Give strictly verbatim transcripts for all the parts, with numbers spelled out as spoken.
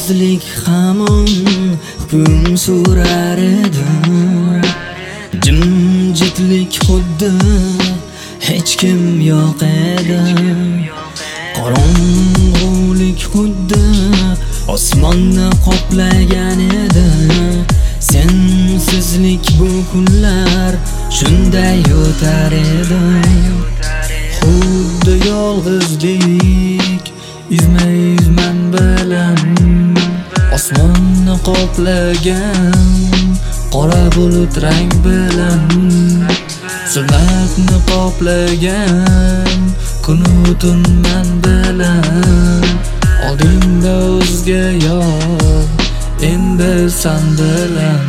Yolg'izlik hamon hukm surar edi. Jimjitlik xuddi hech kim yo'q edi. Qorong'ulik xuddi osmonni qoplagan edi. Sensizlik bu kunlar shunday o'tar edi. Xuddi yolg'izlik izma-izman bilan osmonni qoplagan qora bulut rang bilan zulmatni qoplagan kunu tun men bilan oldinda o'zga yo'q endi sen bilan.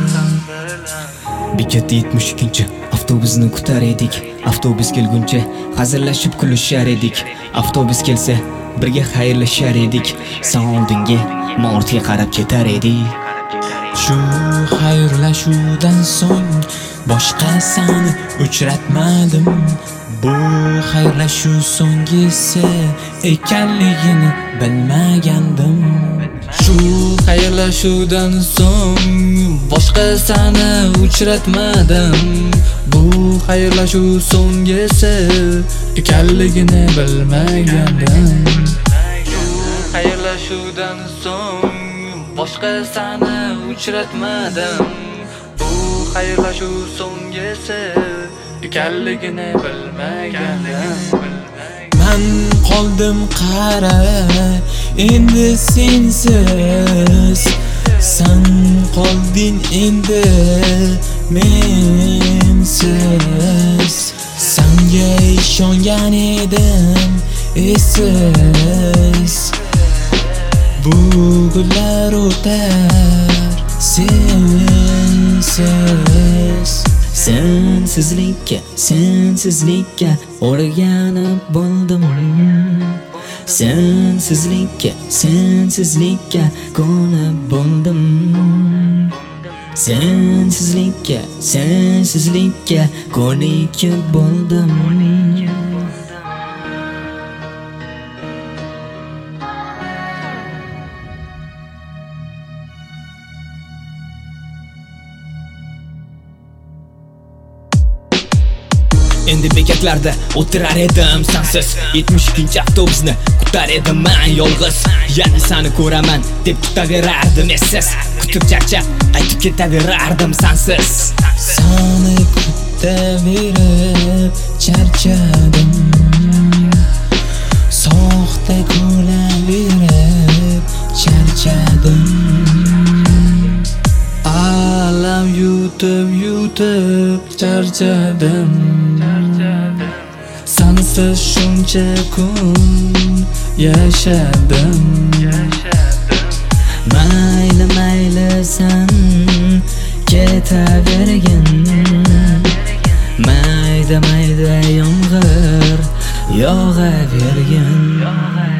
Bekatda yetmish ikkinchi avtobusni kutar edik. Avtobus kelguncha hazillashib kulishar edik. Avtobus kelsa birga xayrlashar edik. Sen oldinga mortga qarab ketar edik. Shu xayrlashuvdan so'ng boshqa sani uchratmadim. Bu xayrlashuv so'nggisi ekanligini bilmagandim. Shu xayrlashuvdan so'ng boshqa sani uchratmadim. Bu xayrlashuv so'nggisi ekanligini bilmagandim. Shu xayrlashuvdan so'ng boshqa sani uchratmadim. Bu xayrlashuv so'nggisi ekanligini bilmagandim. Men qoldim qara endi sensiz. Sen qolding endi mensiz. Senga ishongan edim esiz. Bu kunlar o'tar sensiz. Sensizlikka, sensizlikka o'rganib bo'ldim. Sensizlikka, sensizlikka ko'nib bo'ldim. Sensizlikka, sensizlikka ko'nikib bo'ldim. Endi bekatlarda o'tirar edim sensiz. yetmish ikkinchi avtobusni kutar edim men yolg'iz. Yana seni ko'raman deb kutaverardim essiz. Kutib charchab qaytib ketaverardim sensiz. Seni kutaverib charchadim. Soxta kulaverib charchadim. Alam yutib yutib charchadim. Sensiz shuncha kun yashadim. Mayli mayli sen ketavergin. Mayda mayda yomg'ir yog'avergin.